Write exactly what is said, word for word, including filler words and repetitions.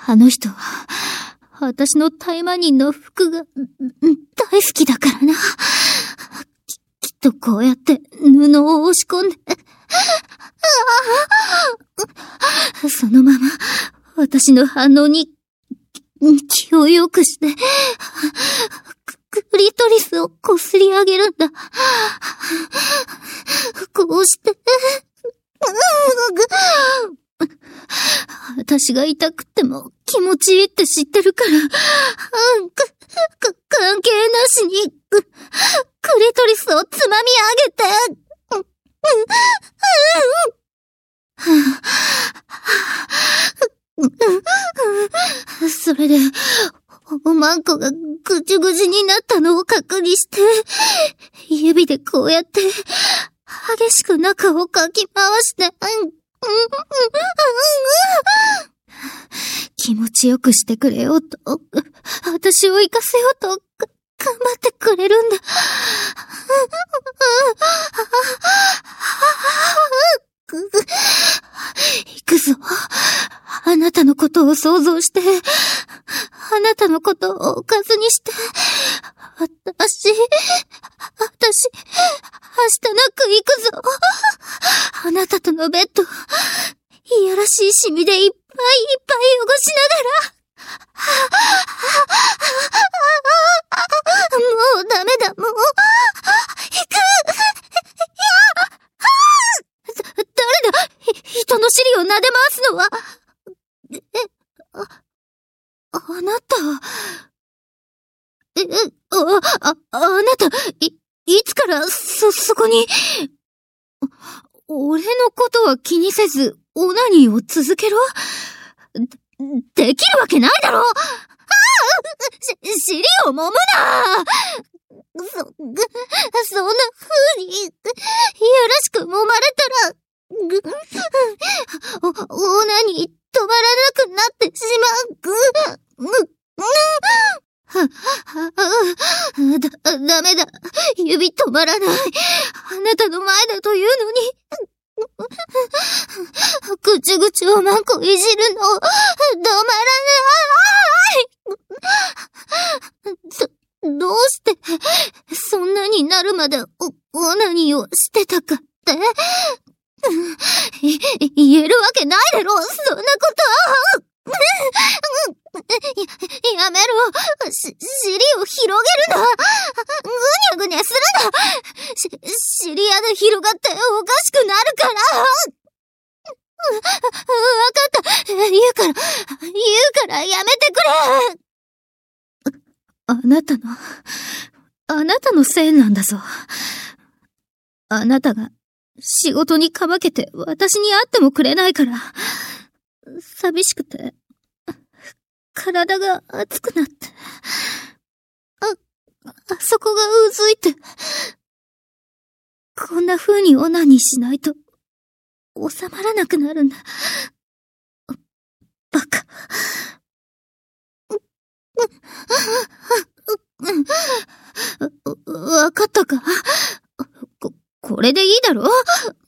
あの人は、私の大麻人の服が大好きだからな。き、きっとこうやって布を押し込んで、そのまま私の反応に気を良くして、クリトリスをこすり上げるんだ。こうして、私が痛くても気持ちいいって知ってるから、か、か、関係なしに、クリトリスをつまみ上げて、それで、おまんこがぐちゅぐちゅになったのを確認して、指でこうやって、激しく中をかき回して、気持ちよくしてくれようと、私を生かせようと、頑張ってくれるんだ。行くぞ。あなたのことを想像して、あなたのことをおかずにして、私、私、明日なく行くぞ。あなたとのベッド、いやらしいシミでいっぱいいっぱい汚しながら、もうダメだ、もう。行く。いや、誰だ、人の尻を撫で回すのは。え、あ、あなた。え、あ、あ、あなた、い、いつから、そ、そこに。俺のことは気にせず、オナニーを続けろ？で、できるわけないだろ！ああ！し、尻を揉むな！そ、そんな風に、いやらしく揉まれたら、ぐ、お、オナニー止まらなくなってしまう。ぐ、ぐ、は、は、だ、ダメだ。指止まらない。あなたの前だというのに。ぐちゅぐちゅおまんこいじるの、止まらない。ど、どうして、そんなになるまでお、オナニーをしてたかって？い、言えるわけないだろ、そんなこと。や、やめろ。し、尻を広げるな。ぐにゃぐにゃするな。し、尻やで広がっておかしくなるから。わかった。言うから、言うからやめてくれ。あなたの、あなたのせいなんだぞ。あなたが仕事にかまけて私に会ってもくれないから、寂しくて、体が熱くなって、あ、あそこがうずいて、こんな風にオナニーしないと、収まらなくなるんだ。バカ。わかったか？こ、これでいいだろ？